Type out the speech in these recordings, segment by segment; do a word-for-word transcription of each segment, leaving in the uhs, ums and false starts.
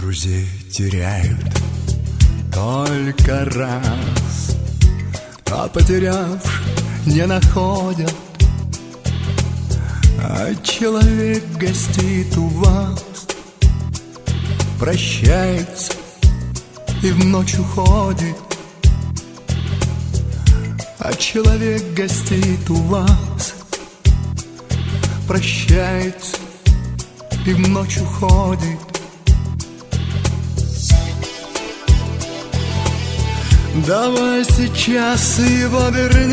Друзей теряют только раз, а потерявших не находят. А человек гостит у вас, прощается и в ночь уходит. А человек гостит у вас, прощается и в ночь уходит. Давай сейчас его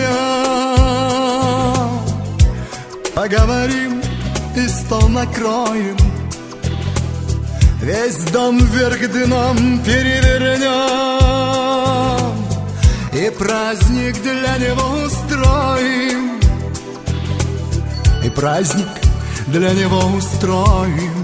вернем, поговорим и стол накроем, весь дом вверх дном перевернем и праздник для него устроим, и праздник для него устроим.